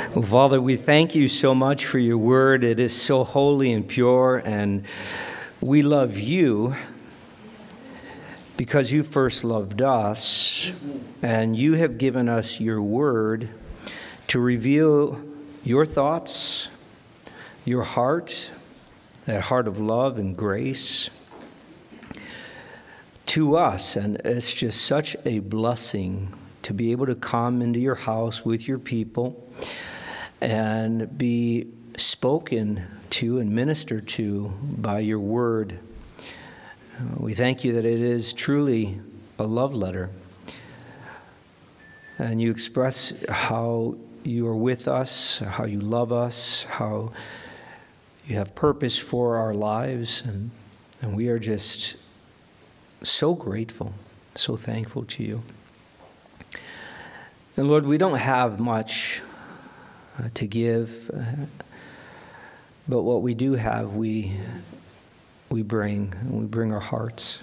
Well, Father, we thank you so much for your word. It is so holy and pure, and we love you because you first loved us, and you have given us your word to reveal your thoughts, your heart, that heart of love and grace to us. And it's just such a blessing to be able to come into your house with your people and be spoken to and ministered to by your word. We thank you that it is truly a love letter. And you express how you are with us, how you love us, how you have purpose for our lives. And we are just so grateful, so thankful to you. And Lord, we don't have much to give, but what we do have, we bring our hearts.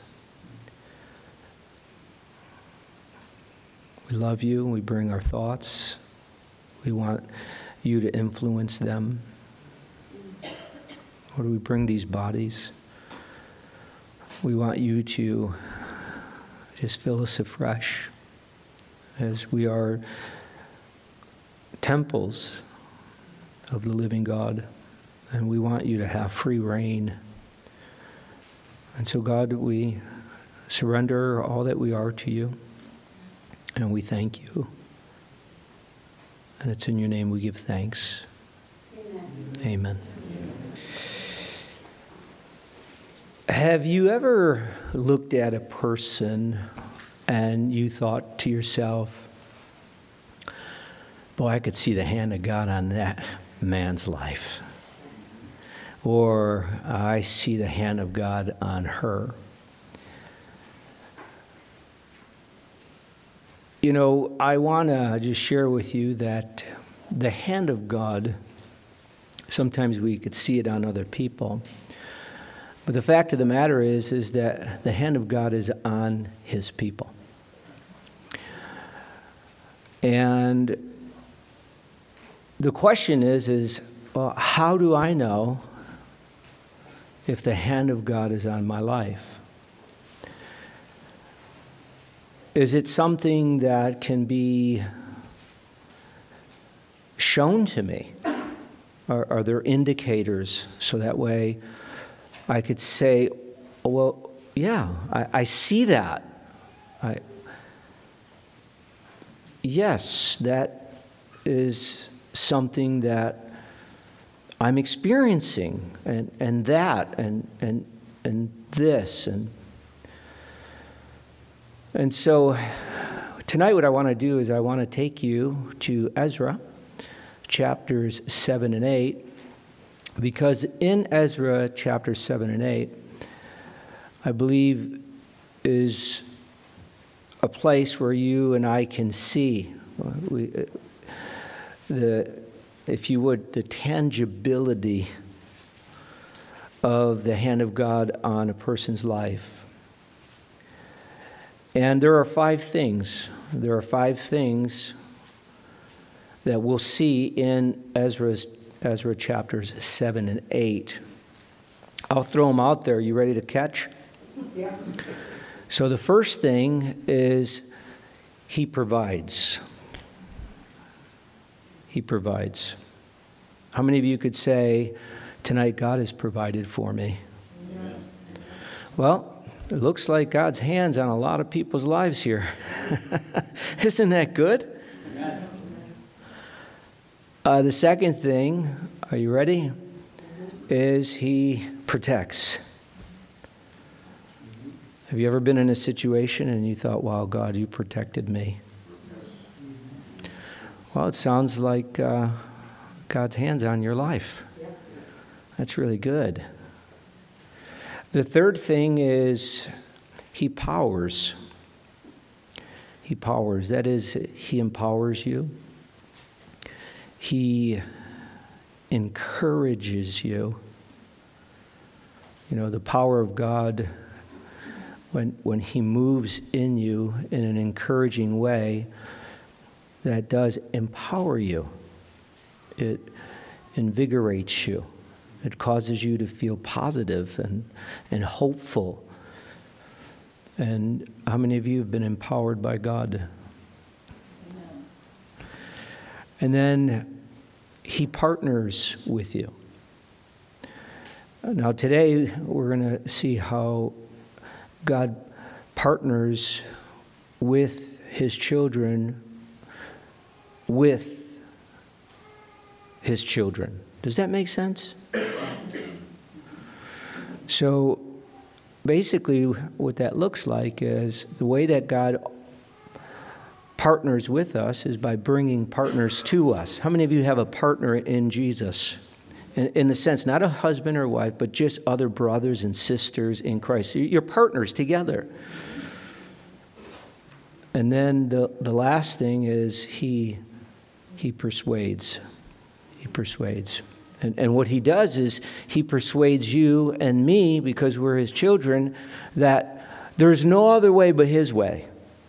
We love you, we bring our thoughts. We want you to influence them. Lord, we bring these bodies. We want you to just fill us afresh as we are temples of the living God, and we want you to have free reign. And so, God, we surrender all that we are to you, and we thank you. And it's in your name we give thanks. Amen. Amen. Have you ever looked at a person and you thought to yourself, boy, I could see the hand of God on that man's life. Or I see the hand of God on her. You know, I want to just share with you that the hand of God, sometimes we could see it on other people. But the fact of the matter is that the hand of God is on his people. And the question is well, how do I know if the hand of God is on my life? Is it something that can be shown to me? Are there indicators so that way I could say, well, yeah, I see that. Yes, that is something that I'm experiencing, and that, and this, and so tonight what I want to do is I want to take you to Ezra, chapters 7 and 8, because in Ezra chapters 7 and 8, I believe is a place where you and I can see if you would, the tangibility of the hand of God on a person's life. And there are 5 things. There are 5 things that we'll see in Ezra chapters 7 and 8. I'll throw them out there. You ready to catch? Yeah. So the first thing is he provides. He provides. How many of you could say, tonight God has provided for me? Yeah. Well, it looks like God's hand's on a lot of people's lives here. Isn't that good? Yeah. The second thing, are you ready? Is he protects. Have you ever been in a situation and you thought, wow, God, you protected me? Well, it sounds like God's hand's on your life. That's really good. The third thing is he powers. He powers. That is, he empowers you. He encourages you. You know, the power of God, when he moves in you in an encouraging way, that does empower you. it invigorates you. It causes you to feel positive and hopeful. And how many of you have been empowered by God? Amen. And then he partners with you. Now today we're going to see how God partners with his children with his children. Does that make sense? So basically what that looks like is the way that God partners with us is by bringing partners to us. How many of you have a partner in Jesus? In the sense, not a husband or wife, but just other brothers and sisters in Christ. You're partners together. And then the last thing is he persuades. He persuades. And what he does is he persuades you and me, because we're his children, that there's no other way but his way.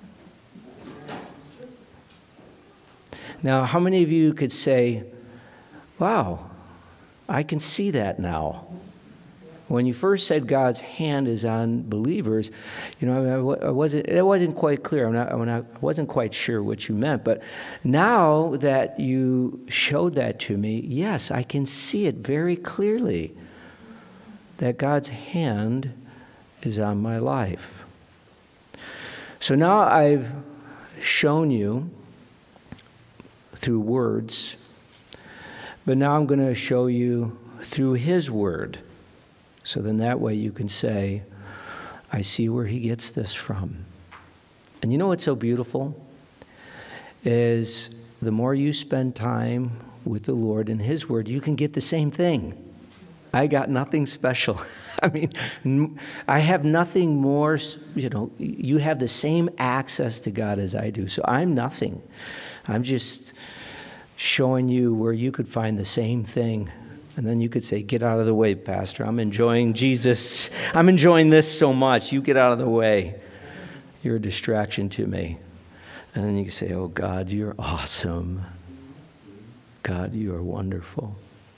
Now, how many of you could say, wow, I can see that now? When you first said God's hand is on believers, it wasn't quite clear. I wasn't quite sure what you meant. But now that you showed that to me, yes, I can see it very clearly, that God's hand is on my life. So now I've shown you through words, but now I'm going to show you through his word. So then that way you can say, I see where he gets this from. And you know what's so beautiful? Is the more you spend time with the Lord and his word, you can get the same thing. I got nothing special. I mean, I have nothing more, you have the same access to God as I do. So I'm nothing. I'm just showing you where you could find the same thing. And then you could say, get out of the way, Pastor. I'm enjoying Jesus. I'm enjoying this so much. You get out of the way. You're a distraction to me. And then you can say, oh, God, you're awesome. God, you are wonderful.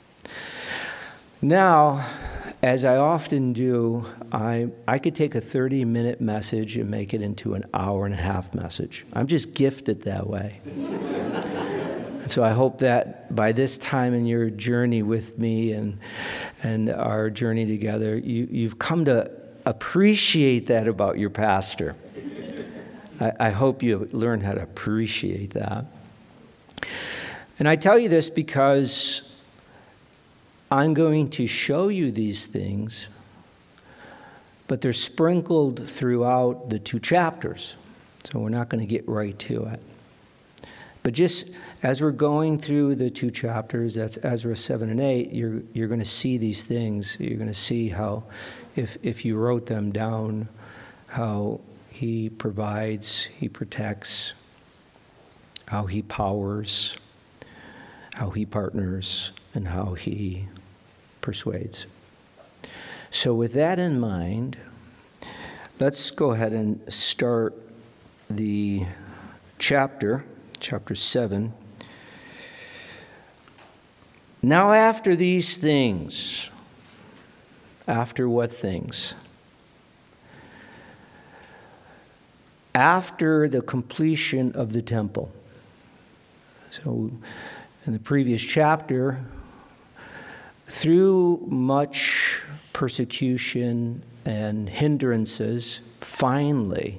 Now, as I often do, I could take a 30-minute message and make it into an hour-and-a-half message. I'm just gifted that way. And so I hope that by this time in your journey with me and our journey together, you've come to appreciate that about your pastor. I hope you learn how to appreciate that. And I tell you this because I'm going to show you these things, but they're sprinkled throughout the 2 chapters. So we're not going to get right to it. But just as we're going through the 2 chapters, that's Ezra 7 and 8, you're going to see these things. You're going to see how, if you wrote them down, how he provides, he protects, how he powers, how he partners, and how he persuades. So with that in mind, let's go ahead and start the chapter 7. Now after these things, after what things? After the completion of the temple. So in the previous chapter, through much persecution and hindrances, finally,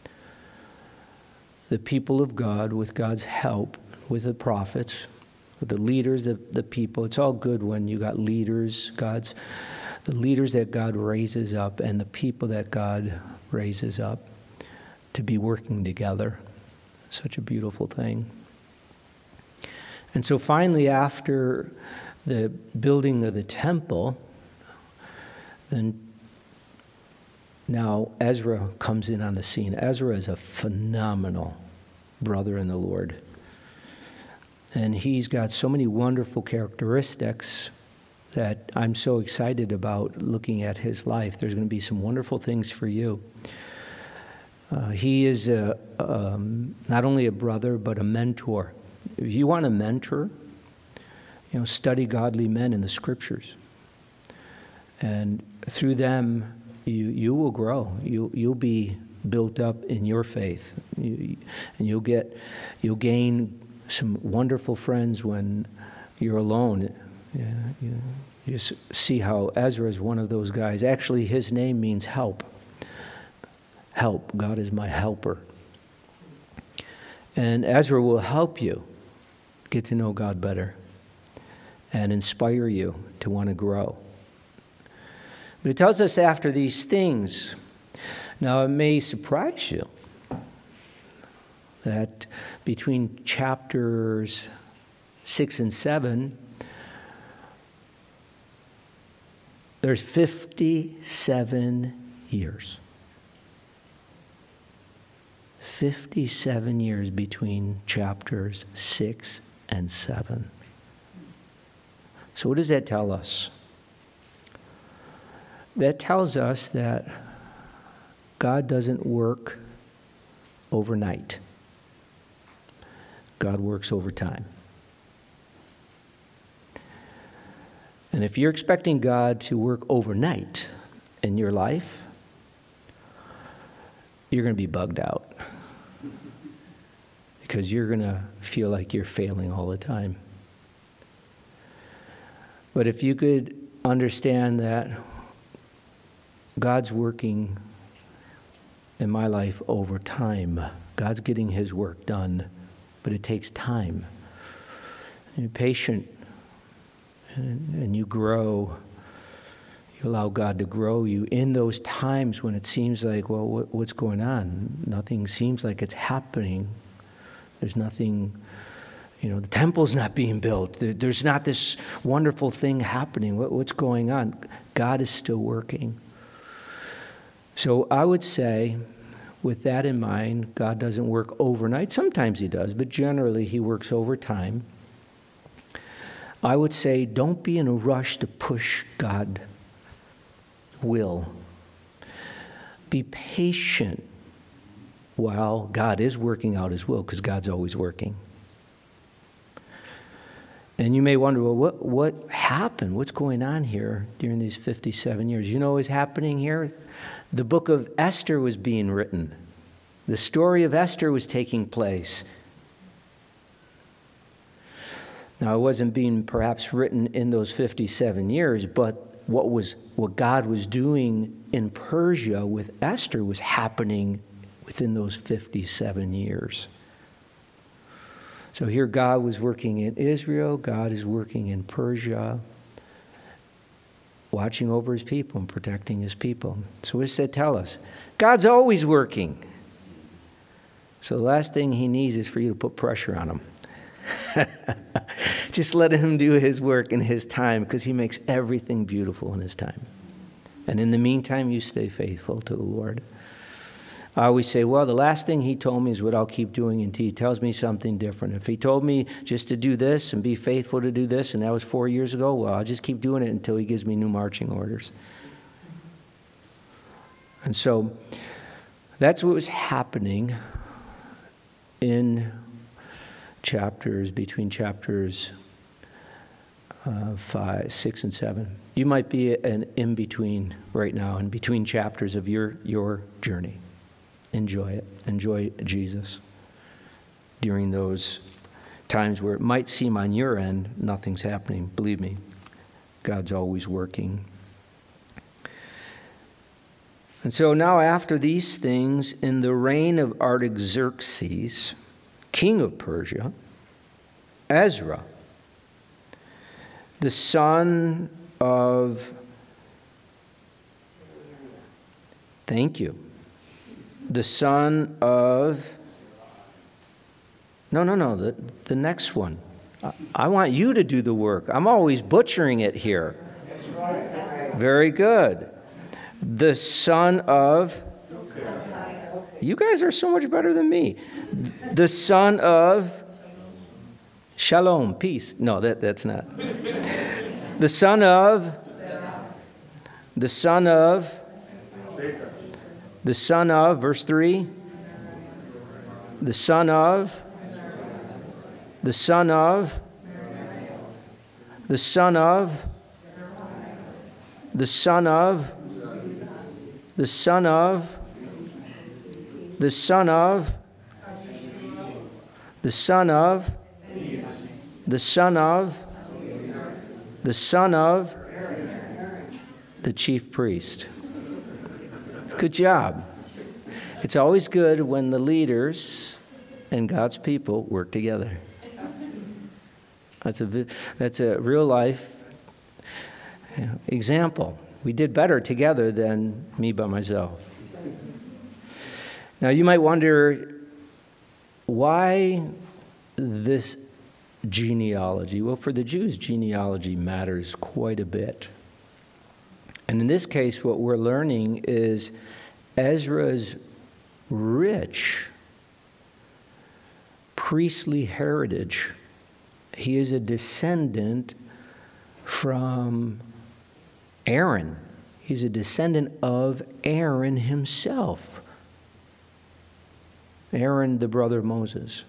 the people of God, with God's help, with the prophets, with the leaders, the people. It's all good when you got leaders, the leaders that God raises up and the people that God raises up to be working together. Such a beautiful thing. And so finally, after the building of the temple, then now Ezra comes in on the scene. Ezra is a phenomenal brother in the Lord. And he's got so many wonderful characteristics that I'm so excited about looking at his life. There's going to be some wonderful things for you. He is not only a brother, but a mentor. If you want a mentor, study godly men in the scriptures. And through them, you will grow. You'll be built up in your faith. And you'll gain some wonderful friends when you're alone. You just see how Ezra is one of those guys. Actually, his name means help. Help. God is my helper. And Ezra will help you get to know God better and inspire you to want to grow. But it tells us after these things. Now, it may surprise you that between chapters 6 and 7, there's 57 years. 57 years between chapters 6 and 7. So what does that tell us? That tells us that God doesn't work overnight. God works over time. And if you're expecting God to work overnight in your life, you're going to be bugged out. Because you're going to feel like you're failing all the time. But if you could understand that God's working in my life over time, God's getting his work done, but it takes time. And you're patient, and you grow. You allow God to grow you in those times when it seems like, well, what's going on? Nothing seems like it's happening. There's nothing, the temple's not being built. There's not this wonderful thing happening. What's going on? God is still working. So I would say, with that in mind, God doesn't work overnight. Sometimes he does, but generally he works over time. I would say, don't be in a rush to push God's will. Be patient while God is working out his will, because God's always working. And you may wonder, well, what happened? What's going on here during these 57 years? You know what was happening here? The book of Esther was being written. The story of Esther was taking place. Now, it wasn't being perhaps written in those 57 years, but what God was doing in Persia with Esther was happening within those 57 years. So here God was working in Israel, God is working in Persia, watching over his people and protecting his people. So what does that tell us? God's always working. So the last thing he needs is for you to put pressure on him. Just let him do his work in his time, because he makes everything beautiful in his time. And in the meantime, you stay faithful to the Lord. I always say, well, the last thing he told me is what I'll keep doing until he tells me something different. If he told me just to do this and be faithful to do this, and that was 4 years ago, well, I'll just keep doing it until he gives me new marching orders. And so that's what was happening in between chapters 5, 6, and 7. You might be an in-between right now, in between chapters of your journey. Enjoy it. Enjoy Jesus during those times where it might seem on your end nothing's happening. Believe me, God's always working. And so now after these things, in the reign of Artaxerxes, king of Persia, Ezra, the son of... Thank you. The son of... No, the next one. I want you to do the work. I'm always butchering it here. Very good. The son of... You guys are so much better than me. The son of... Shalom, peace. No, that's not. The son of... The son of... The son of, verse 3. The son of... The son of... the son of, the son of, the son of, the son of, the son of, the son of, the son of, the chief priest. Good job. It's always good when the leaders and God's people work together. That's a real life example. We did better together than me by myself. Now you might wonder, why this genealogy? Well, for the Jews, genealogy matters quite a bit. And in this case, what we're learning is Ezra's rich priestly heritage. He is a descendant from Aaron. He's a descendant of Aaron himself. Aaron, the brother of Moses.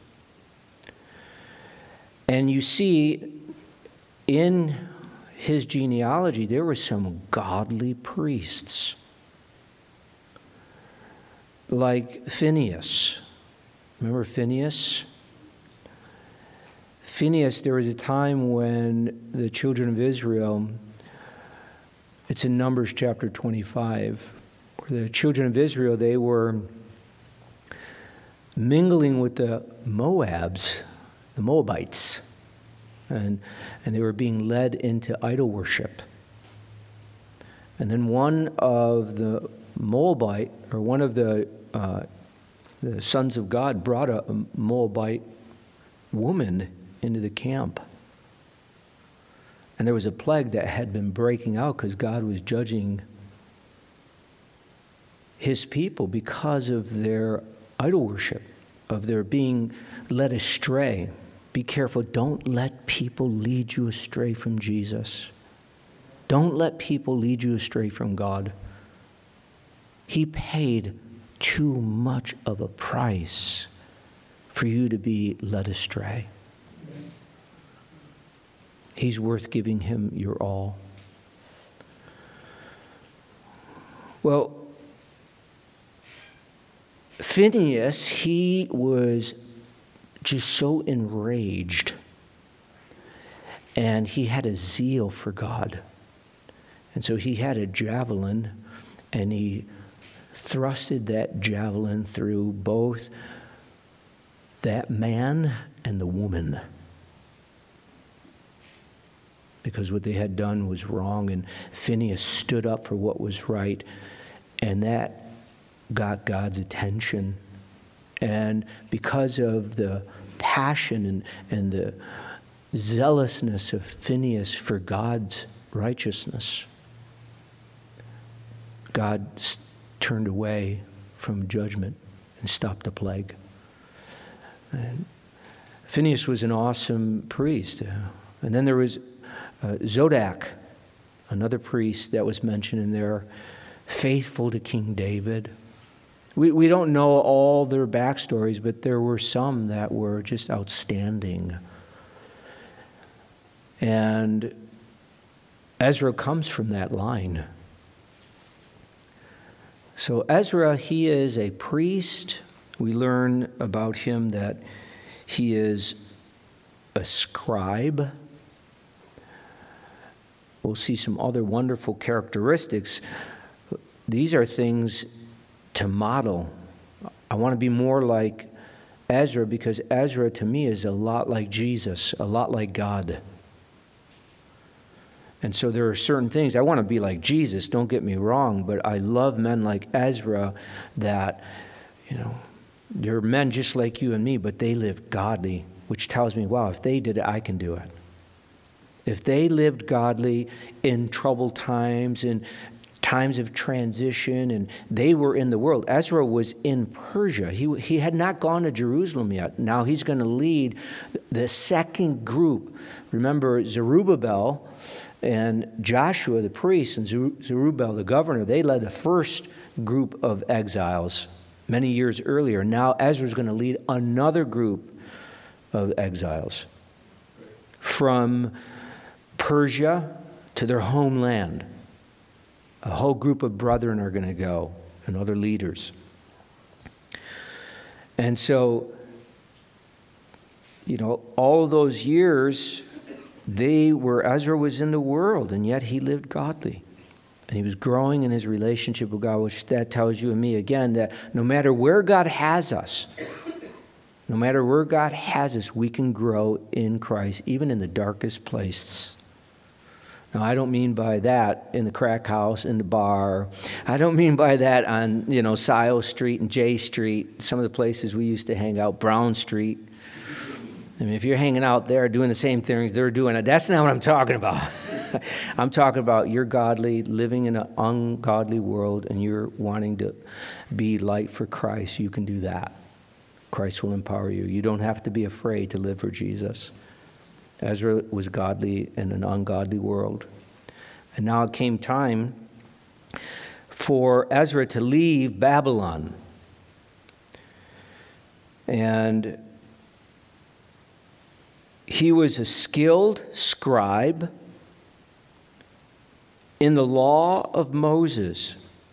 And you see, in his genealogy, there were some godly priests. Like Phinehas. Remember Phinehas? Phinehas, there was a time when the children of Israel, it's in Numbers chapter 25, where the children of Israel, they were mingling with the Moabites, and they were being led into idol worship. And then one of the Moabite, or one of the sons of God, brought a Moabite woman into the camp. And there was a plague that had been breaking out because God was judging his people because of their idol worship, of their being led astray. Be careful. Don't let people lead you astray from Jesus. Don't let people lead you astray from God. He paid too much of a price for you to be led astray. He's worth giving him your all. Well, Phinehas, he was just so enraged, and he had a zeal for God. And so he had a javelin, and he thrusted that javelin through both that man and the woman, because what they had done was wrong, and Phinehas stood up for what was right, and that got God's attention. And because of the passion and the zealousness of Phinehas for God's righteousness, God turned away from judgment and stopped the plague. And Phinehas was an awesome priest. And then there was Zodok, another priest that was mentioned in there, faithful to King David. We don't know all their backstories, but there were some that were just outstanding. And Ezra comes from that line. So Ezra, he is a priest. We learn about him that he is a scribe. We'll see some other wonderful characteristics. These are things to model. I want to be more like Ezra, because Ezra to me is a lot like Jesus, a lot like God. And so there are certain things, I want to be like Jesus, don't get me wrong, but I love men like Ezra that, they're men just like you and me, but they live godly, which tells me, wow, if they did it, I can do it. If they lived godly in troubled times and times of transition, and they were in the world. Ezra was in Persia. He had not gone to Jerusalem yet. Now he's going to lead the second group. Remember, Zerubbabel and Joshua, the priest, and Zerubbabel, the governor, they led the first group of exiles many years earlier. Now Ezra's going to lead another group of exiles from Persia to their homeland. A whole group of brethren are going to go, and other leaders. And so, all of those years, Ezra was in the world, and yet he lived godly. And he was growing in his relationship with God, which that tells you and me again that no matter where God has us, we can grow in Christ, even in the darkest place. Now, I don't mean by that in the crack house, in the bar. I don't mean by that on, Sile Street and J Street, some of the places we used to hang out, Brown Street. I mean, if you're hanging out there doing the same things they're doing, that's not what I'm talking about. I'm talking about you're godly, living in an ungodly world, and you're wanting to be light for Christ. You can do that. Christ will empower you. You don't have to be afraid to live for Jesus. Ezra was godly in an ungodly world. And now it came time for Ezra to leave Babylon. And he was a skilled scribe in the law of Moses.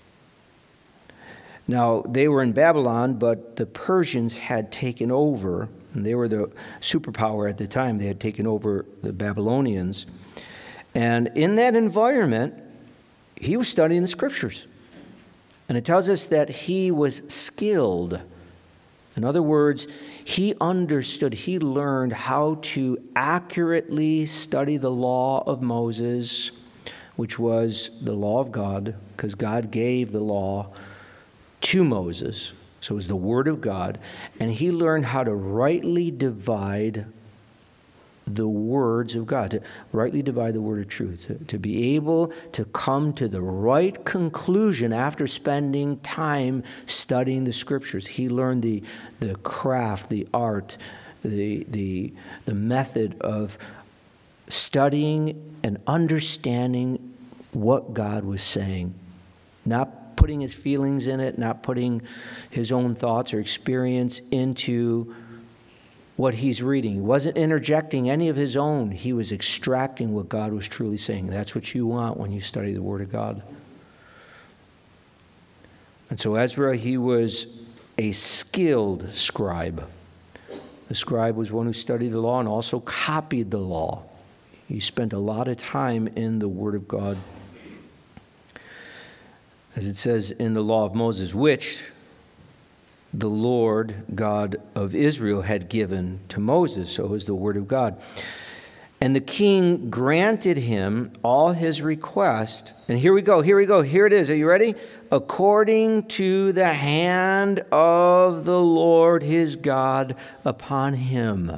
Now, they were in Babylon, but the Persians had taken over, and they were the superpower at the time. They had taken over the Babylonians. And in that environment, he was studying the scriptures. And it tells us that he was skilled. In other words, he understood, he learned how to accurately study the law of Moses, which was the law of God, because God gave the law to Moses. So it was the Word of God. And he learned how to rightly divide the words of God, to rightly divide the word of truth, to be able to come to the right conclusion after spending time studying the scriptures. He learned the craft, the art, the method of studying and understanding what God was saying, not putting his feelings in it, not putting his own thoughts or experience into what he's reading. He wasn't interjecting any of his own. He was extracting what God was truly saying. That's what you want when you study the Word of God. And so Ezra, he was a skilled scribe. The scribe was one who studied the law and also copied the law. He spent a lot of time in the Word of God. As it says in the law of Moses, which the Lord God of Israel had given to Moses. So it was the word of God. And the king granted him all his request. And here we go. Here it is. Are you ready? According to the hand of the Lord his God upon him.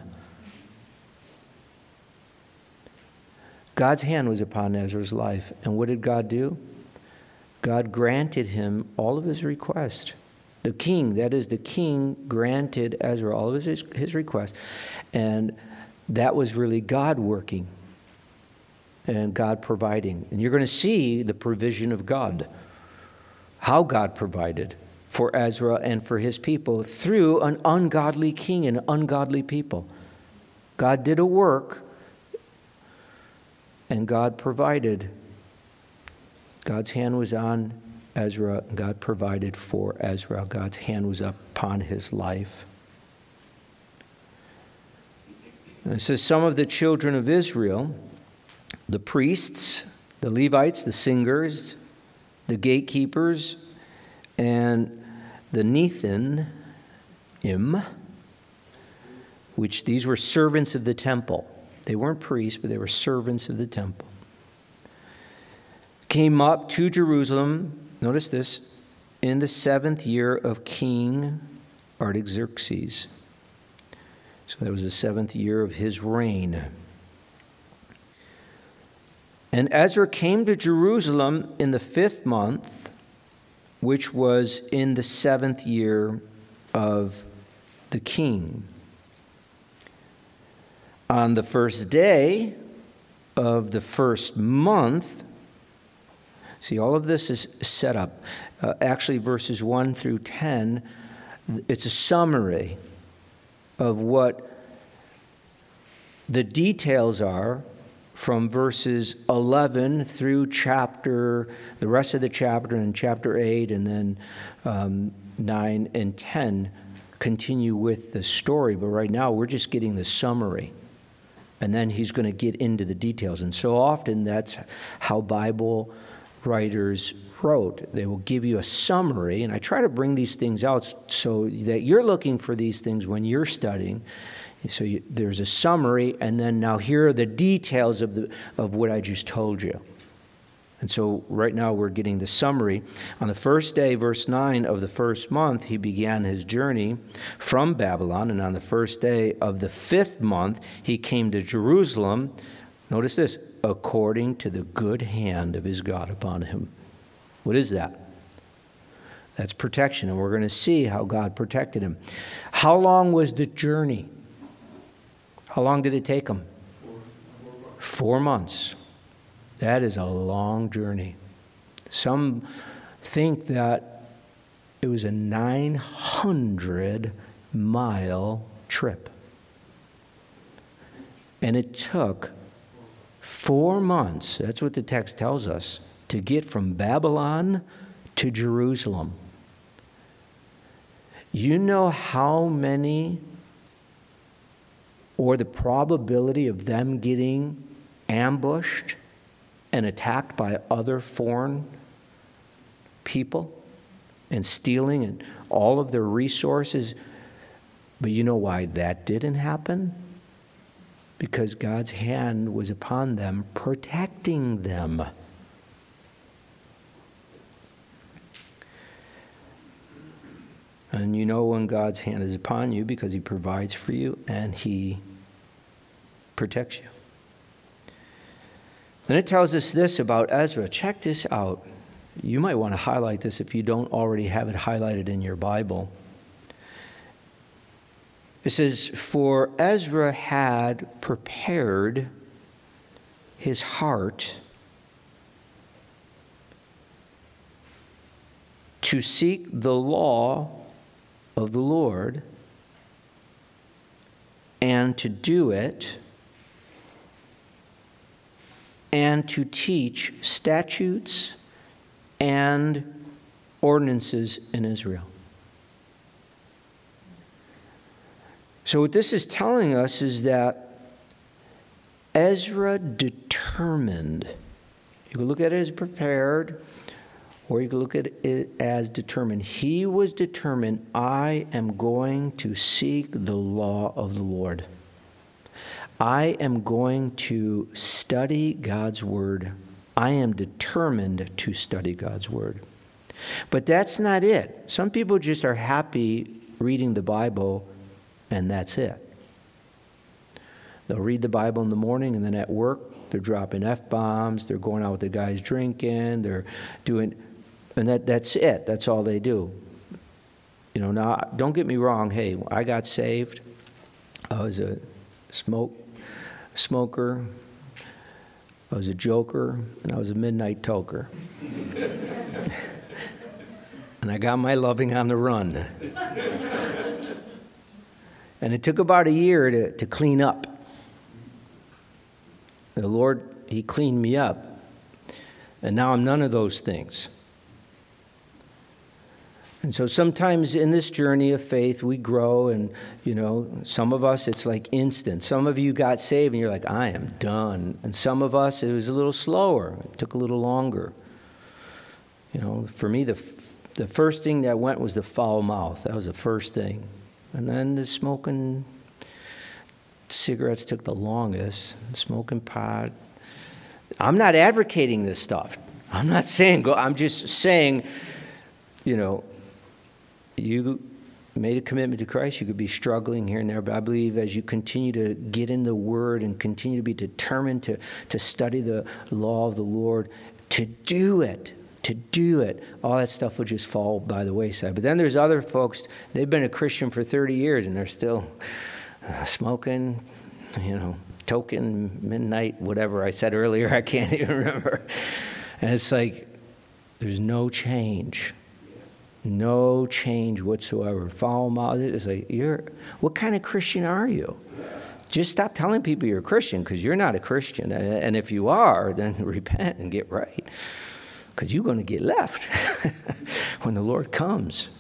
God's hand was upon Ezra's life. And what did God do? God granted him all of his requests. The king, that is, the king granted Ezra all of his requests. And that was really God working and God providing. And you're going to see the provision of God, how God provided for Ezra and for his people through an ungodly king and ungodly people. God did a work and God provided. God's hand was on Ezra, God provided for Ezra. God's hand was upon his life. And it says, some of the children of Israel, the priests, the Levites, the singers, the gatekeepers, and the Nethinim, which these were servants of the temple. They weren't priests, but they were servants of the temple. Came up to Jerusalem, notice this, in the 7th year of King Artaxerxes. So that was the 7th year of his reign. And Ezra came to Jerusalem in the 5th month, which was in the 7th year of the king. On the first day of the 1st month, see, all of this is set up. Actually, verses 1 through 10, it's a summary of what the details are from verses 11 through the rest of the chapter, and chapter 8, and then 9 and 10 continue with the story. But right now we're just getting the summary. And then he's going to get into the details. And so often that's how Bible writers wrote. They will give you a summary, and I try to bring these things out so that you're looking for these things when you're studying. So there's a summary, and then now here are the details of what I just told you. And so right now we're getting the summary. On the first day, verse 9 of the first month, he began his journey from Babylon. And on the first day of the 5th month, he came to Jerusalem. Notice this, according to the good hand of his God upon him. What is that? That's protection. And we're going to see how God protected him. How long was the journey? How long did it take him? 4 months. That is a long journey. Some think that it was a 900-mile trip. And it took 4 months, that's what the text tells us, to get from Babylon to Jerusalem. You know how many, or the probability of them getting ambushed and attacked by other foreign people and stealing and all of their resources. But you know why that didn't happen? Because God's hand was upon them, protecting them. And you know when God's hand is upon you because he provides for you and he protects you. Then it tells us this about Ezra. Check this out. You might want to highlight this if you don't already have it highlighted in your Bible. It says, for Ezra had prepared his heart to seek the law of the Lord and to do it, and to teach statutes and ordinances in Israel. So what this is telling us is that Ezra determined. You can look at it as prepared, or you can look at it as determined. He was determined, I am going to seek the law of the Lord. I am going to study God's word. I am determined to study God's word. But that's not it. Some people just are happy reading the Bible and that's it. They'll read the Bible in the morning and then at work they're dropping F-bombs, they're going out with the guys drinking, they're doing, and that's it. That's all they do. You know, now don't get me wrong, hey, I got saved. I was a smoker, I was a joker, and I was a midnight toker. And I got my loving on the run. And it took about a year to clean up. The Lord, he cleaned me up. And now I'm none of those things. And so sometimes in this journey of faith, we grow and, you know, some of us, it's like instant. Some of you got saved and you're like, I am done. And some of us, it was a little slower. It took a little longer. You know, for me, the first thing that went was the foul mouth. That was the first thing. And then the smoking cigarettes took the longest. Smoking pot. I'm not advocating this stuff. I'm not saying go. I'm just saying, you know, you made a commitment to Christ, you could be struggling here and there, but I believe as you continue to get in the Word and continue to be determined to study the law of the Lord, to do it, all that stuff will just fall by the wayside. But then there's other folks, they've been a Christian for 30 years and they're still smoking, you know, token, midnight, whatever I said earlier, I can't even remember. And it's like, there's no change. No change whatsoever. Foul mouth. It's like, what kind of Christian are you? Just stop telling people you're a Christian, because you're not a Christian. And if you are, then repent and get right, because you're going to get left when the Lord comes.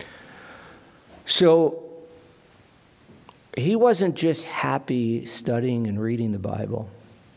So he wasn't just happy studying and reading the Bible.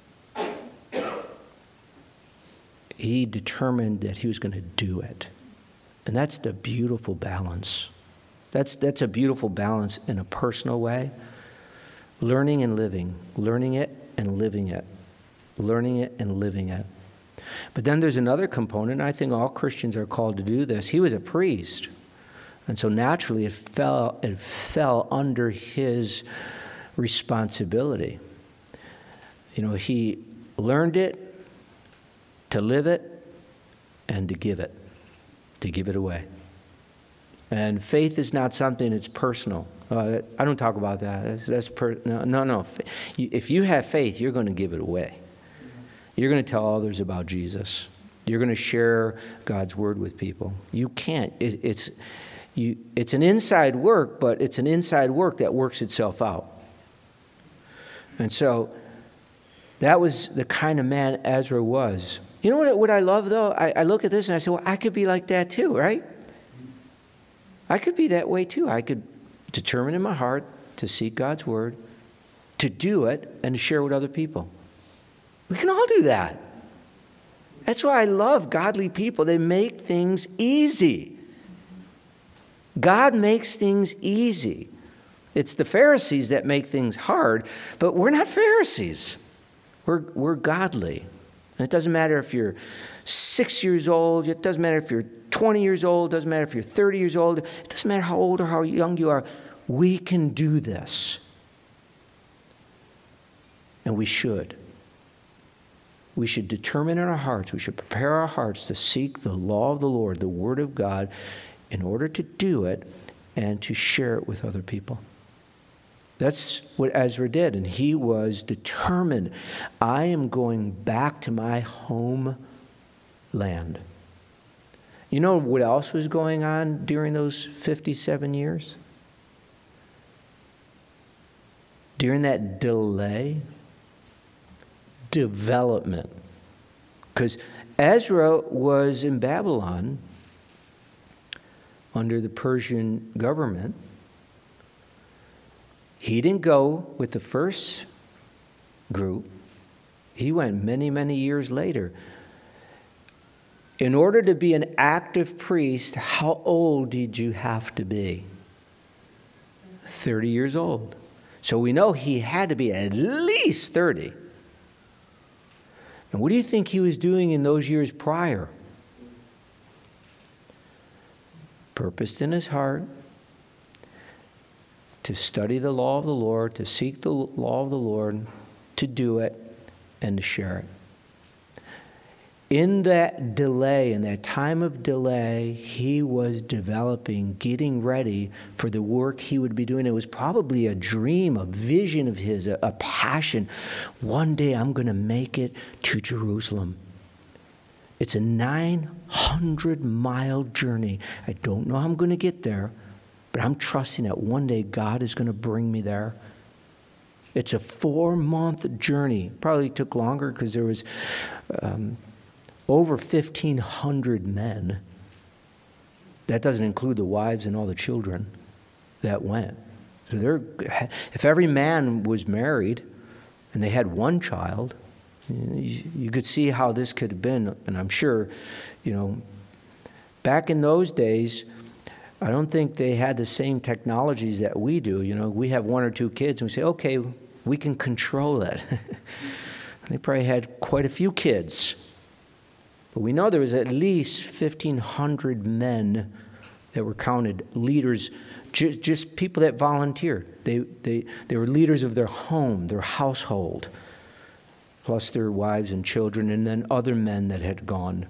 He determined that he was going to do it. And that's the beautiful balance. That's a beautiful balance in a personal way. Learning and living. Learning it and living it. Learning it and living it. But then there's another component, and I think all Christians are called to do this. He was a priest. And so naturally it fell under his responsibility. He learned it, to live it, and to give it away. And faith is not something that's personal. I don't talk about that. No. If you have faith, you're going to give it away. You're going to tell others about Jesus. You're going to share God's word with people. You can't. It's an inside work, but it's an inside work that works itself out. And so that was the kind of man Ezra was. You know what I love, though? I look at this and I say, well, I could be like that too, right? I could be that way too. I could determine in my heart to seek God's word, to do it, and to share with other people. We can all do that. That's why I love godly people. They make things easy. God makes things easy. It's the Pharisees that make things hard, but we're not Pharisees. We're godly. And it doesn't matter if you're 6 years old. It doesn't matter if you're 20 years old. It doesn't matter if you're 30 years old. It doesn't matter how old or how young you are. We can do this. And we should. We should determine in our hearts, we should prepare our hearts to seek the law of the Lord, the word of God, in order to do it and to share it with other people. That's what Ezra did, and he was determined. I am going back to my homeland. You know what else was going on during those 57 years? During that delay, development. Because Ezra was in Babylon under the Persian government. He didn't go with the first group. He went many, many years later. In order to be an active priest, how old did you have to be? 30 years old. So we know he had to be at least 30. And what do you think he was doing in those years prior? Purposed in his heart to study the law of the Lord, to seek the law of the Lord, to do it, and to share it. In that delay, in that time of delay, he was developing, getting ready for the work he would be doing. It was probably a dream, a vision of his, a passion. One day I'm going to make it to Jerusalem. It's a 900-mile journey. I don't know how I'm going to get there, but I'm trusting that one day God is going to bring me there. It's a 4-month journey. Probably took longer because there was over 1,500 men. That doesn't include the wives and all the children that went. So if every man was married and they had one child, you could see how this could have been. And I'm sure, back in those days, I don't think they had the same technologies that we do. We have 1 or 2 kids and we say, okay, we can control it. They probably had quite a few kids. But we know there was at least 1,500 men that were counted, leaders, just people that volunteered. They were leaders of their home, their household, plus their wives and children, and then other men that had gone.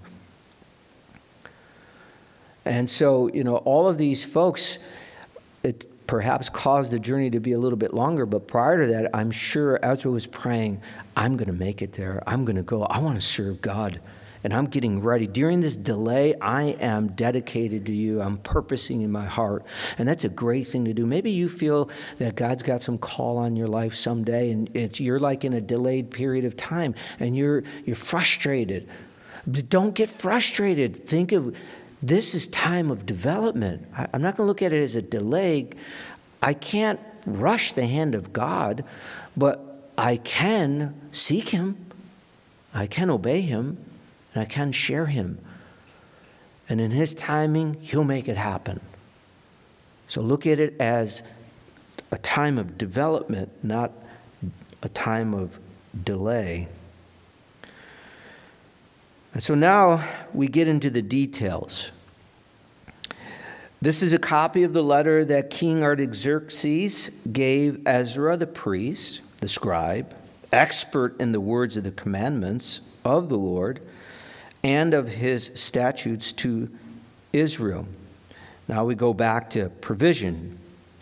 And so, all of these folks, it perhaps caused the journey to be a little bit longer, but prior to that, I'm sure Ezra was praying, I'm going to make it there. I'm going to go. I want to serve God. and I'm getting ready. During this delay, I am dedicated to you. I'm purposing in my heart. And that's a great thing to do. Maybe you feel that God's got some call on your life someday, and you're like in a delayed period of time, and you're frustrated. But don't get frustrated. Think of this is time of development. I'm not going to look at it as a delay. I can't rush the hand of God, but I can seek him. I can obey him, and I can share him. And in his timing, he'll make it happen. So look at it as a time of development, not a time of delay. And so now we get into the details. This is a copy of the letter that King Artaxerxes gave Ezra the priest, the scribe, expert in the words of the commandments of the Lord and of his statutes to Israel. Now we go back to provision.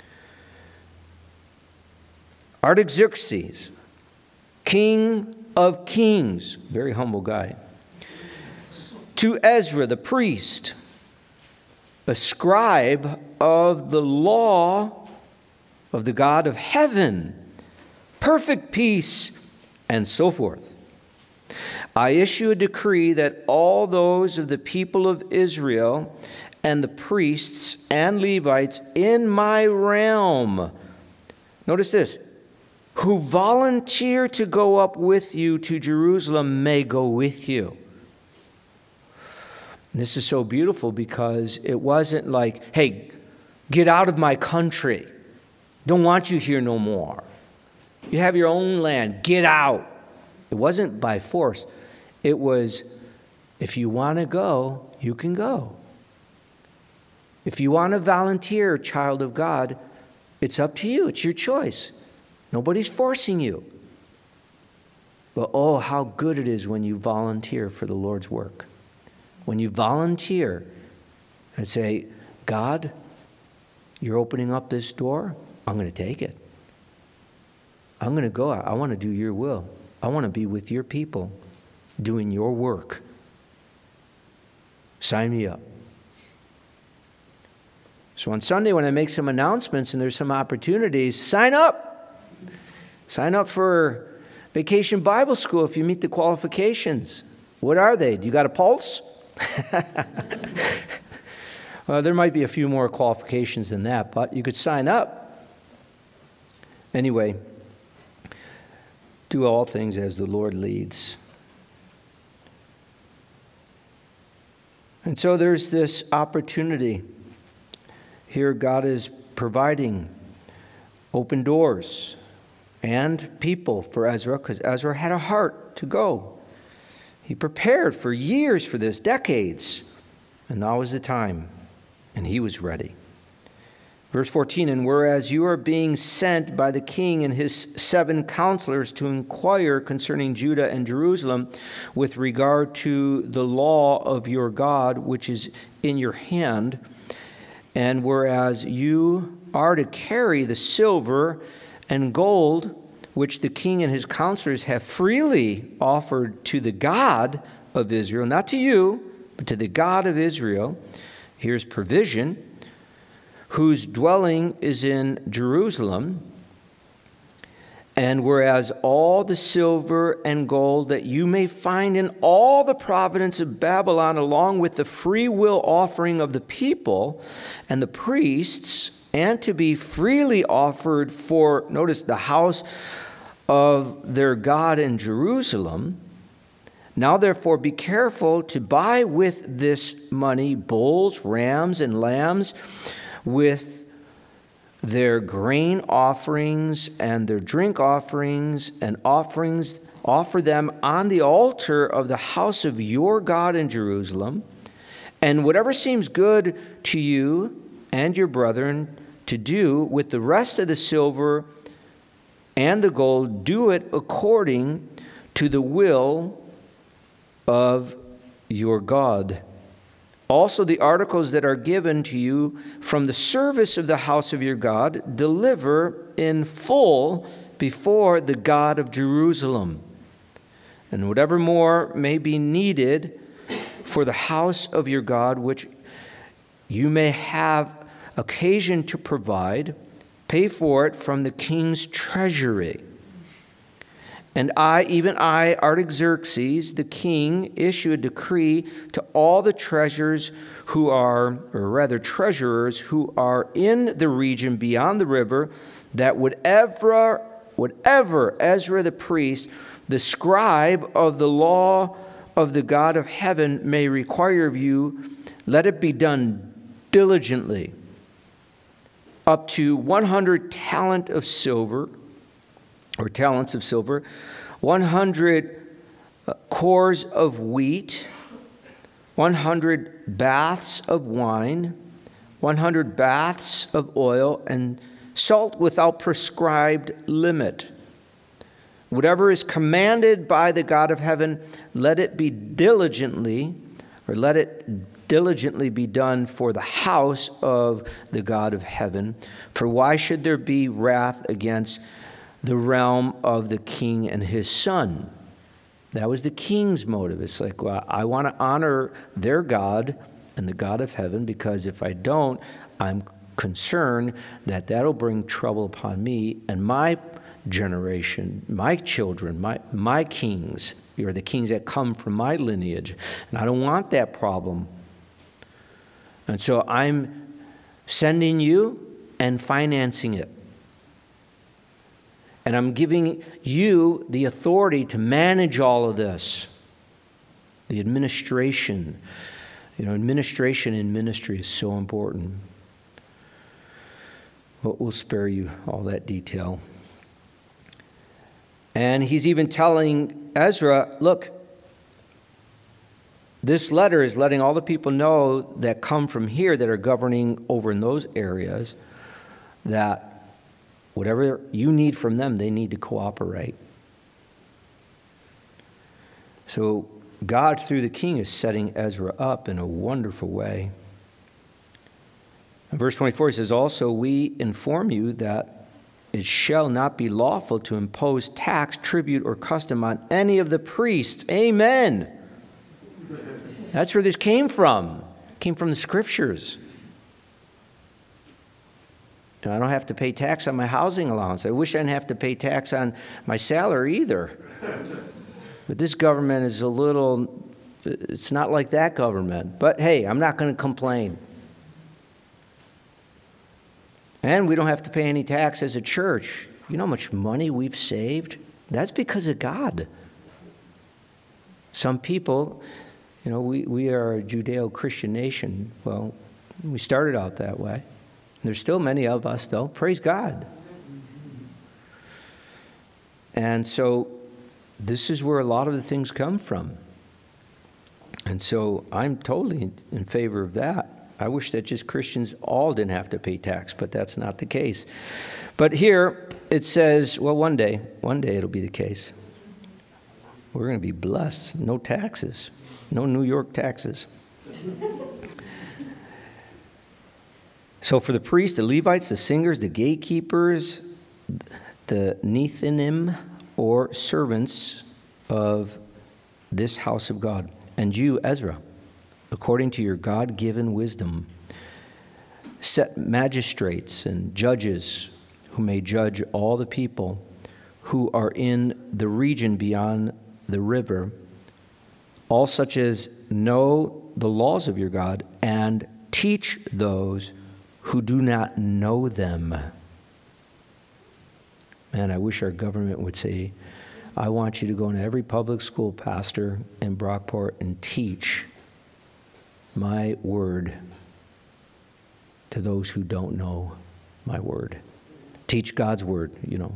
Artaxerxes, king of kings, very humble guy, to Ezra the priest, a scribe of the law of the God of heaven, perfect peace, and so forth. I issue a decree that all those of the people of Israel and the priests and Levites in my realm, notice this, who volunteer to go up with you to Jerusalem may go with you. This is so beautiful because it wasn't like, hey, get out of my country. Don't want you here no more. You have your own land. Get out. It wasn't by force. It was, if you want to go, you can go. If you want to volunteer, child of God, it's up to you. It's your choice. Nobody's forcing you. But oh, how good it is when you volunteer for the Lord's work. When you volunteer and say, God, you're opening up this door, I'm going to take it. I'm going to go out. I want to do your will. I want to be with your people doing your work. Sign me up. So on Sunday when I make some announcements and there's some opportunities, sign up. Sign up for Vacation Bible School if you meet the qualifications. What are they? Do you got a pulse? Well, there might be a few more qualifications than that, but you could sign up. Anyway, do all things as the Lord leads. And so there's this opportunity. Here God is providing open doors and people for Ezra, because Ezra had a heart to go. He prepared for years for this, decades, and now is the time, and he was ready. Verse 14, and whereas you are being sent by the king and his 7 counselors to inquire concerning Judah and Jerusalem with regard to the law of your God, which is in your hand, and whereas you are to carry the silver and gold which the king and his counselors have freely offered to the God of Israel, not to you, but to the God of Israel, here's provision, whose dwelling is in Jerusalem. And whereas all the silver and gold that you may find in all the province of Babylon, along with the free will offering of the people and the priests, and to be freely offered for, notice, the house of their God in Jerusalem. Now therefore be careful to buy with this money bulls, rams, and lambs, with their grain offerings and their drink offerings and offerings, offer them on the altar of the house of your God in Jerusalem. And whatever seems good to you and your brethren to do with the rest of the silver and the gold, do it according to the will of your God. Also the articles that are given to you from the service of the house of your God, deliver in full before the God of Jerusalem. And whatever more may be needed for the house of your God, which you may have occasion to provide. Pay for it from the king's treasury. And I, even I, Artaxerxes, the king, issue a decree to all the treasurers who are in the region beyond the river, that whatever Ezra the priest, the scribe of the law of the God of heaven, may require of you, let it be done diligently. Up to 100 talents of silver, 100 cores of wheat, 100 baths of wine, 100 baths of oil, and salt without prescribed limit. Whatever is commanded by the God of heaven, let it diligently be done for the house of the God of heaven. For why should there be wrath against the realm of the king and his son? That was the king's motive. It's like, well, I want to honor their God and the God of heaven, because if I don't, I'm concerned that that'll bring trouble upon me and my generation, my children, my kings, or the kings that come from my lineage. And I don't want that problem. And so I'm sending you and financing it. And I'm giving you the authority to manage all of this. The administration. Administration in ministry is so important. But we'll spare you all that detail. And he's even telling Ezra, look, this letter is letting all the people know that come from here, that are governing over in those areas, that whatever you need from them, they need to cooperate. So God, through the king, is setting Ezra up in a wonderful way. In verse 24, he says, also, we inform you that it shall not be lawful to impose tax, tribute, or custom on any of the priests. Amen. That's where this came from. It came from the scriptures. I don't have to pay tax on my housing allowance. I wish I didn't have to pay tax on my salary either. But this government is it's not like that government. But hey, I'm not going to complain. And we don't have to pay any tax as a church. You know how much money we've saved? That's because of God. Some people, we are a Judeo-Christian nation. Well, we started out that way. There's still many of us, though. Praise God. And so this is where a lot of the things come from. And so I'm totally in favor of that. I wish that just Christians all didn't have to pay tax, but that's not the case. But here it says, well, one day it'll be the case. We're going to be blessed. No taxes. No New York taxes. So for the priests, the Levites, the singers, the gatekeepers, the Nethinim, or servants of this house of God, and you, Ezra, according to your God-given wisdom, set magistrates and judges who may judge all the people who are in the region beyond the river, all such as know the laws of your God, and teach those who do not know them. Man, I wish our government would say, I want you to go into every public school, pastor, in Brockport and teach my word to those who don't know my word. Teach God's word,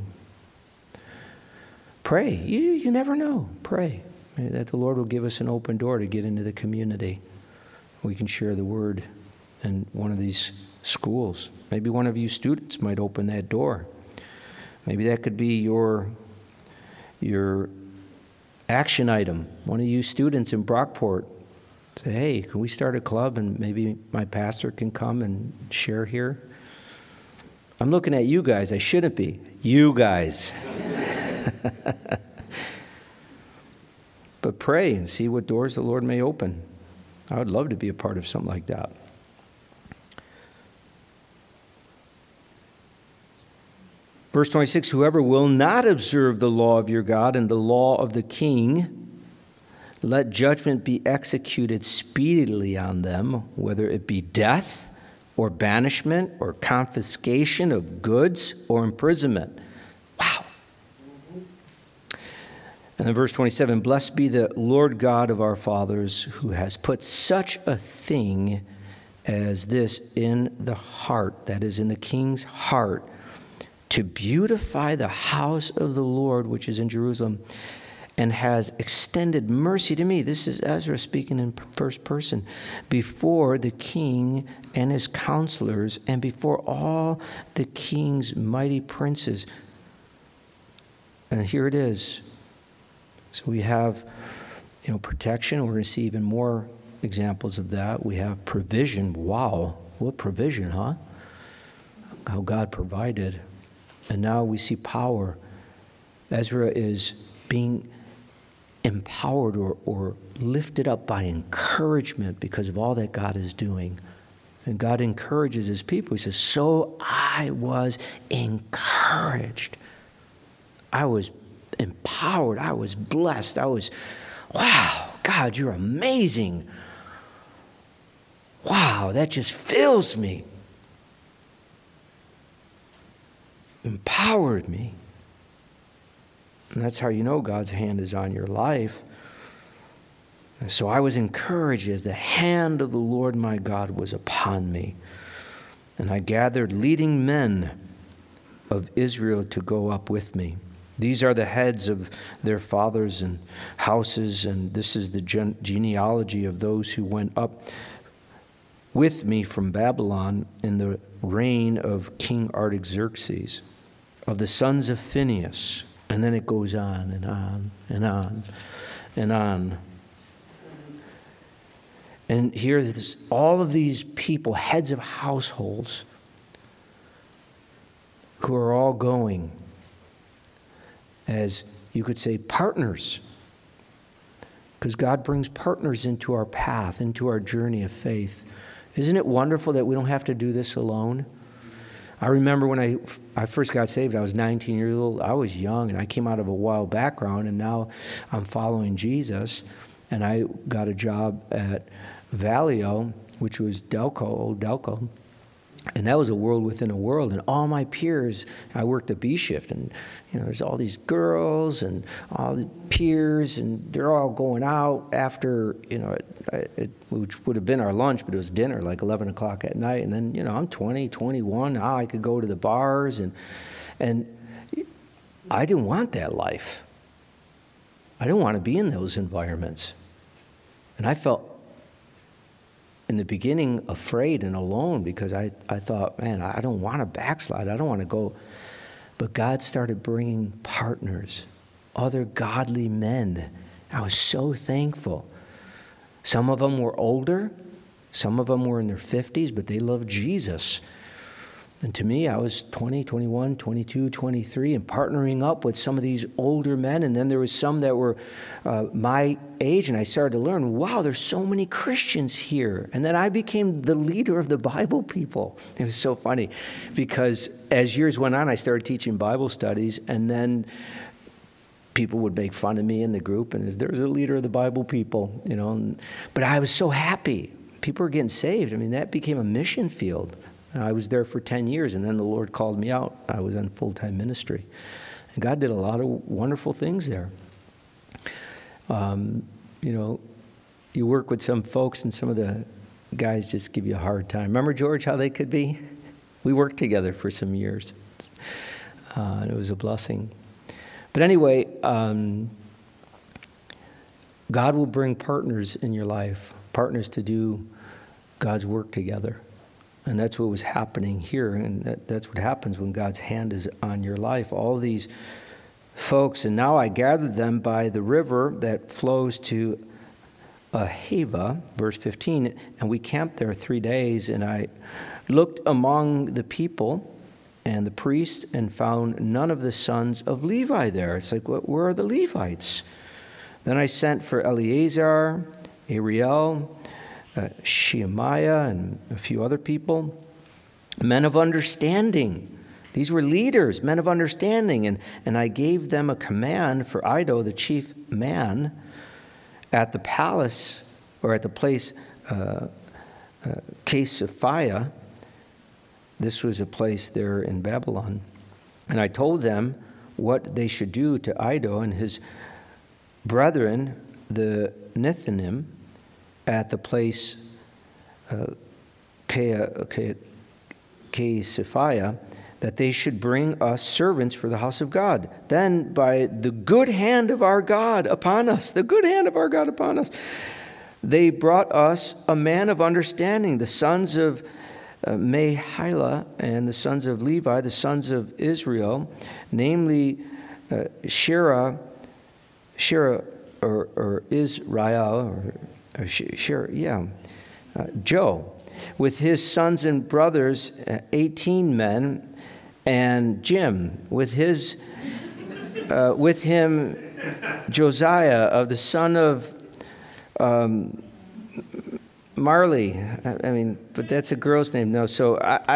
Pray. You never know. Pray. Maybe that the Lord will give us an open door to get into the community. We can share the word in one of these schools. Maybe one of you students might open that door. Maybe that could be your action item. One of you students in Brockport say, hey, can we start a club and maybe my pastor can come and share here? I'm looking at you guys. I shouldn't be. You guys. But pray and see what doors the Lord may open. I would love to be a part of something like that. Verse 26, whoever will not observe the law of your God and the law of the king, let judgment be executed speedily on them, whether it be death or banishment or confiscation of goods or imprisonment. Wow. And then verse 27, blessed be the Lord God of our fathers, who has put such a thing as this in the heart, that is, in the king's heart, to beautify the house of the Lord, which is in Jerusalem, and has extended mercy to me. This is Ezra speaking in first person, before the king and his counselors, and before all the king's mighty princes. And here it is. So we have, protection. We're going to see even more examples of that. We have provision. Wow, what provision, huh? How God provided. And now we see power. Ezra is being empowered or lifted up by encouragement because of all that God is doing. And God encourages his people. He says, so I was encouraged. I was empowered. I was blessed. Wow, God, you're amazing. Wow, that just fills me. Empowered me. And that's how you know God's hand is on your life. And so I was encouraged as the hand of the Lord my God was upon me. And I gathered leading men of Israel to go up with me. These are the heads of their fathers and houses, and this is the genealogy of those who went up with me from Babylon in the reign of King Artaxerxes, of the sons of Phinehas. And then it goes on and on and on and on. And here, all of these people, heads of households, who are all going as, you could say, partners. Because God brings partners into our path, into our journey of faith. Isn't it wonderful that we don't have to do this alone? I remember when I first got saved, I was 19 years old. I was young, and I came out of a wild background, and now I'm following Jesus. And I got a job at Valio, which was old Delco. And that was a world within a world. And all my peers, I worked a B shift, and there's all these girls and all the peers, and they're all going out after, which would have been our lunch, but it was dinner, like 11 o'clock at night. And then, I'm 20, 21. Now I could go to the bars, and I didn't want that life. I didn't want to be in those environments. And I felt, in the beginning, afraid and alone because I thought, man, I don't want to backslide. I don't want to go. But God started bringing partners, other godly men. I was so thankful. Some of them were older. Some of them were in their 50s, but they loved Jesus. And to me, I was 20, 21, 22, 23, and partnering up with some of these older men. And then there was some that were my age, and I started to learn, wow, there's so many Christians here. And then I became the leader of the Bible people. It was so funny because as years went on, I started teaching Bible studies, and then people would make fun of me in the group, and there's a leader of the Bible people, But I was so happy. People were getting saved. I mean, that became a mission field. I was there for 10 years, and then the Lord called me out. I was on full-time ministry. And God did a lot of wonderful things there. You work with some folks, and some of the guys just give you a hard time. Remember, George, how they could be? We worked together for some years, and it was a blessing. But anyway, God will bring partners in your life, partners to do God's work together. And that's what was happening here, and that's what happens when God's hand is on your life. All these folks, and now I gathered them by the river that flows to Ahava, verse 15, and we camped there 3 days, and I looked among the people and the priests and found none of the sons of Levi there. It's like, where are the Levites? Then I sent for Eleazar, Ariel, Shemaiah and a few other people, men of understanding. These were leaders, men of understanding. And I gave them a command for Iddo, the chief man, at the palace, or at the place Caesarea. This was a place there in Babylon. And I told them what they should do to Iddo and his brethren, the Nethinim, at the place Caesarea, that they should bring us servants for the house of God. Then by the good hand of our God upon us, the good hand of our God upon us, they brought us a man of understanding, the sons of Mahila and the sons of Levi, the sons of Israel, namely Shera or Israel, or Shera, Joe, with his sons and brothers, 18 men, and Jim, with him Josiah of the son of Marley. But that's a girl's name. No, so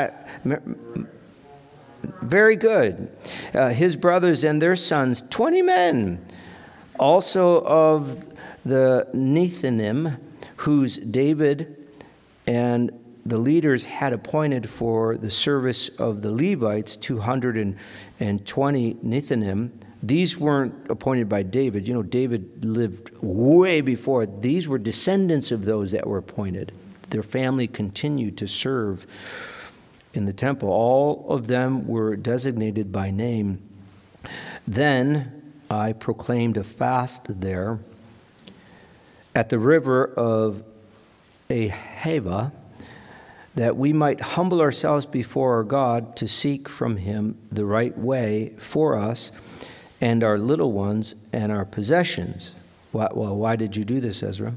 very good. His brothers and their sons, 20 men. Also of the Nethinim, whose David and the leaders had appointed for the service of the Levites, 220 Nethinim. These weren't appointed by David. You know, David lived way before. These were descendants of those that were appointed. Their family continued to serve in the temple. All of them were designated by name. Then I proclaimed a fast there at the river of Ahava, that we might humble ourselves before our God to seek from him the right way for us and our little ones and our possessions. Why did you do this, Ezra?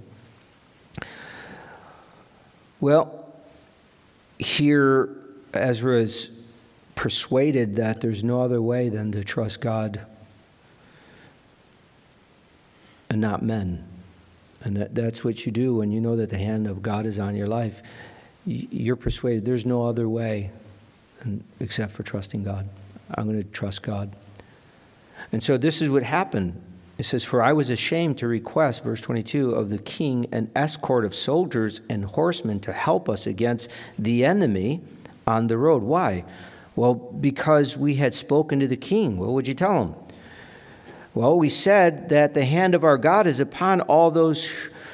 Well, here Ezra is persuaded that there's no other way than to trust God and not men. And that's what you do when you know that the hand of God is on your life. You're persuaded there's no other way except for trusting God. I'm going to trust God. And so this is what happened. It says, for I was ashamed to request, verse 22, of the king an escort of soldiers and horsemen to help us against the enemy on the road. Why? Well, because we had spoken to the king. What would you tell him? Well, we said that the hand of our God is upon all those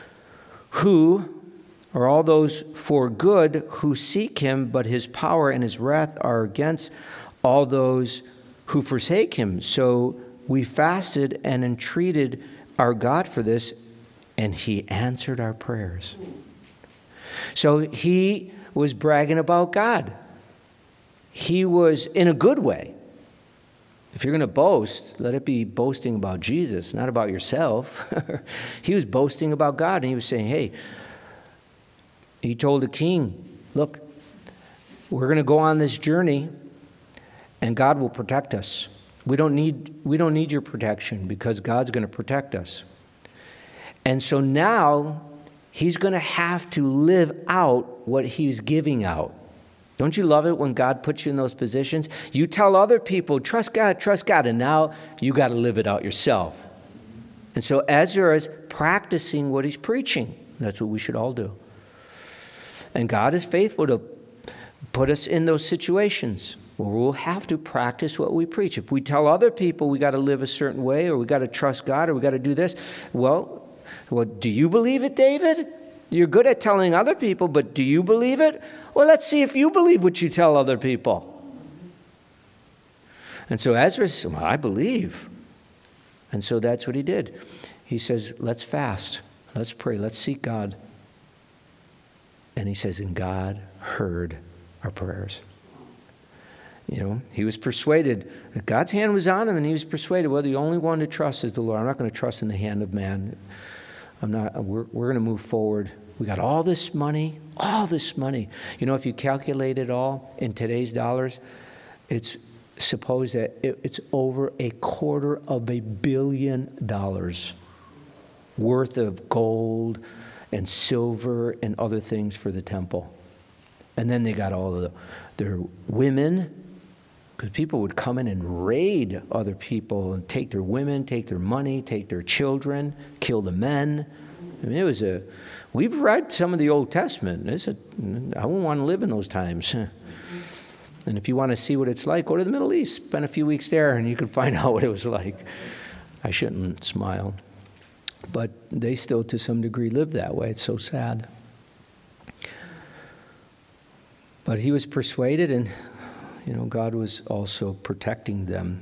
all those for good who seek him, but his power and his wrath are against all those who forsake him. So we fasted and entreated our God for this, and he answered our prayers. So he was bragging about God. He was in a good way. If you're going to boast, let it be boasting about Jesus, not about yourself. He was boasting about God, and he was saying, hey, he told the king, look, we're going to go on this journey, and God will protect us. We don't need your protection because God's going to protect us. And so now he's going to have to live out what he's giving out. Don't you love it when God puts you in those positions? You tell other people, trust God, and now you got to live it out yourself. And so Ezra is practicing what he's preaching. That's what we should all do. And God is faithful to put us in those situations where we'll have to practice what we preach. If we tell other people we got to live a certain way, or we got to trust God, or we got to do this, well, do you believe it, David? You're good at telling other people, but do you believe it? Well, let's see if you believe what you tell other people. And so Ezra says, well, I believe. And so that's what he did. He says, let's fast. Let's pray. Let's seek God. And he says, and God heard our prayers. You know, he was persuaded that God's hand was on him, and he was persuaded, well, the only one to trust is the Lord. I'm not going to trust in the hand of man. We're going to move forward. We got all this money. You know, if you calculate it all in today's dollars, it's supposed that it's over $250 million worth of gold and silver and other things for the temple. And then they got all of their women, because people would come in and raid other people and take their women, take their money, take their children, kill the men. I mean, we've read some of the Old Testament. I wouldn't want to live in those times. And if you want to see what it's like, go to the Middle East, spend a few weeks there, and you can find out what it was like. I shouldn't smile. But they still, to some degree, live that way. It's so sad. But he was persuaded, and God was also protecting them.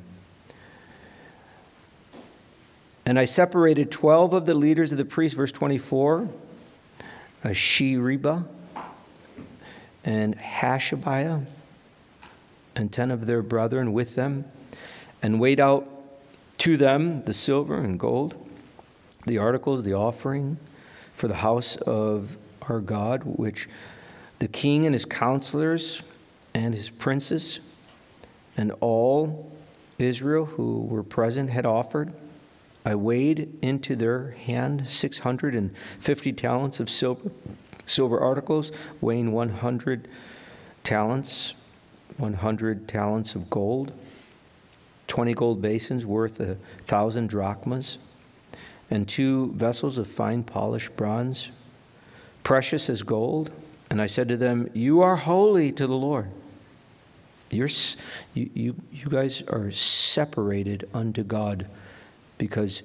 And I separated 12 of the leaders of the priests, verse 24, Sherebah and Hashabiah, and 10 of their brethren with them, and weighed out to them the silver and gold, the articles, the offering for the house of our God, which the king and his counselors and his princes and all Israel who were present had offered. I weighed into their hand 650 talents of silver articles, weighing 100 talents, 100 talents of gold, 20 gold basins worth 1,000 drachmas, and 2 vessels of fine polished bronze, precious as gold. And I said to them, you are holy to the Lord. You guys are separated unto God, because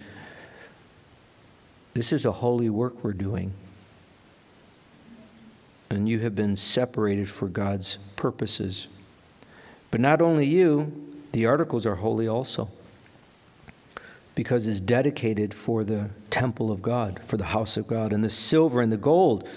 this is a holy work we're doing. And you have been separated for God's purposes. But not only you, the articles are holy also, because it's dedicated for the temple of God, for the house of God. And the silver and the gold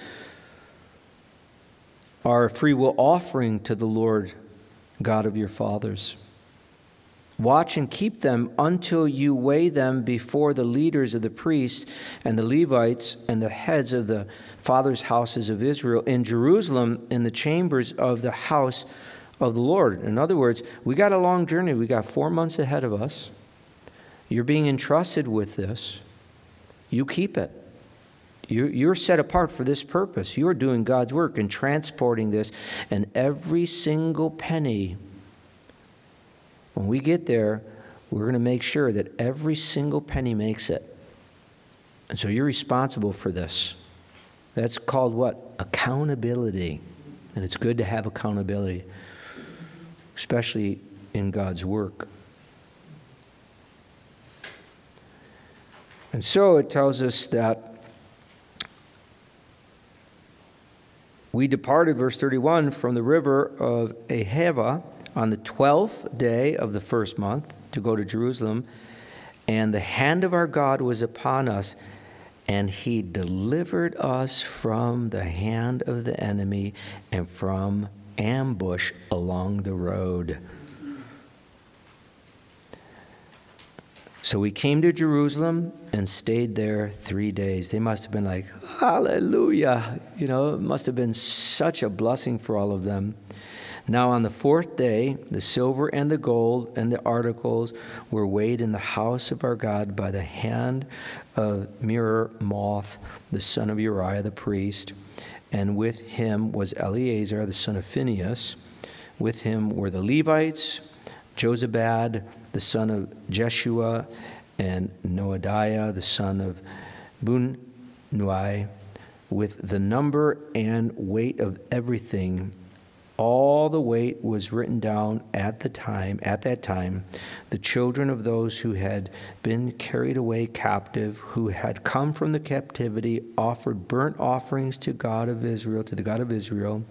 are a free will offering to the Lord God of your fathers. Watch and keep them until you weigh them before the leaders of the priests and the Levites and the heads of the fathers' houses of Israel in Jerusalem, in the chambers of the house of the Lord. In other words, we got a long journey. We got 4 months ahead of us. You're being entrusted with this. You keep it. You're set apart for this purpose. You're doing God's work and transporting this. And every single penny, when we get there, we're going to make sure that every single penny makes it. And so you're responsible for this. That's called what? Accountability. And it's good to have accountability, especially in God's work. And so it tells us that we departed, verse 31, from the river of Ahava on the 12th day of the first month to go to Jerusalem. And the hand of our God was upon us, and he delivered us from the hand of the enemy and from ambush along the road. So we came to Jerusalem and stayed there 3 days. They must have been like, hallelujah. It must have been such a blessing for all of them. Now on the 4th day, the silver and the gold and the articles were weighed in the house of our God by the hand of Meremoth, the son of Uriah the priest. And with him was Eleazar, the son of Phinehas. With him were the Levites, Jozabad, the son of Jeshua, and Noadiah, the son of Bunui, with the number and weight of everything. All the weight was written down at that time. The children of those who had been carried away captive, who had come from the captivity, offered burnt offerings to God of Israel, to the God of Israel.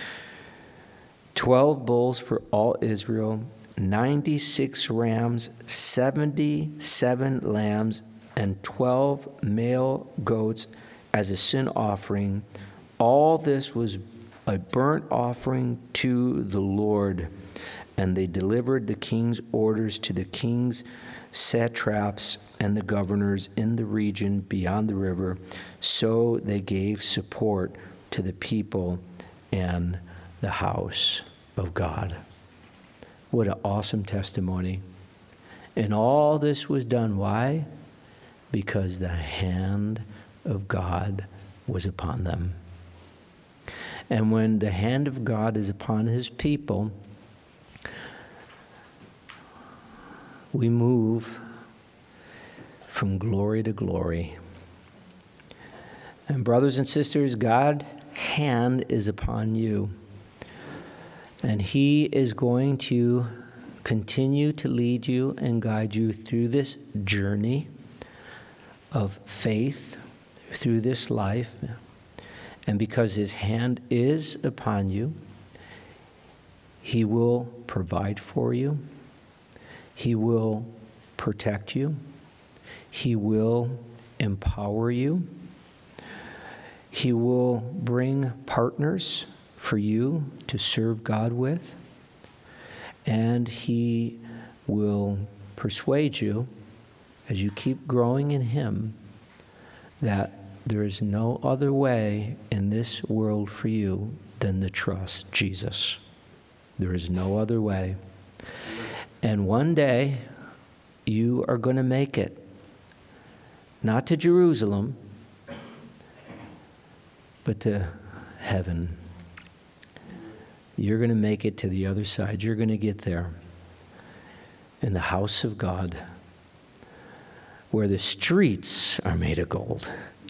12 bulls for all Israel, 96 rams, 77 lambs, and 12 male goats as a sin offering. All this was a burnt offering to the Lord. And they delivered the king's orders to the king's satraps and the governors in the region beyond the river. So they gave support to the people and the house of God. What an awesome testimony. And all this was done, why? Because the hand of God was upon them. And when the hand of God is upon his people, we move from glory to glory. And brothers and sisters, God's hand is upon you. And he is going to continue to lead you and guide you through this journey of faith, through this life. And because his hand is upon you, he will provide for you. He will protect you. He will empower you. He will bring partners for you to serve God with. And he will persuade you, as you keep growing in him, that there is no other way in this world for you than to trust Jesus. There is no other way. And one day, you are going to make it. Not to Jerusalem, but to heaven. You're going to make it to the other side. You're going to get there in the house of God, where the streets are made of gold.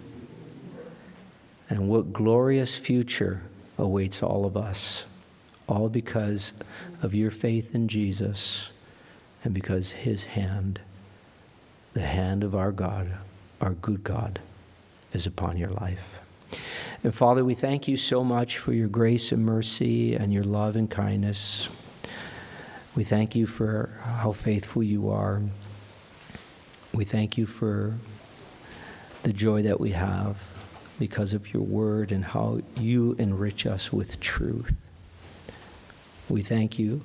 And what glorious future awaits all of us, all because of your faith in Jesus and because his hand, the hand of our God, our good God, is upon your life. And Father, we thank you so much for your grace and mercy and your love and kindness. We thank you for how faithful you are. We thank you for the joy that we have because of your word and how you enrich us with truth. We thank you.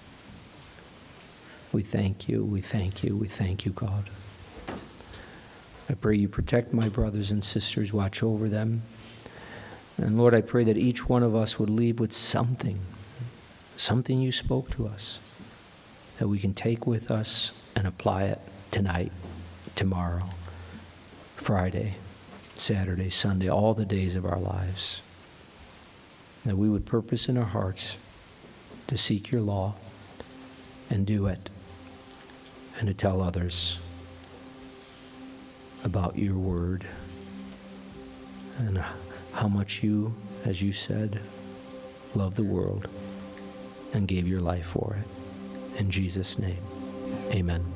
We thank you. We thank you. We thank you, God. I pray you protect my brothers and sisters, watch over them. And Lord, I pray that each one of us would leave with something you spoke to us, that we can take with us and apply it tonight, tomorrow, Friday, Saturday, Sunday, all the days of our lives. That we would purpose in our hearts to seek your law and do it, and to tell others about your word and how much you, as you said, love the world and gave your life for it. In Jesus' name, amen.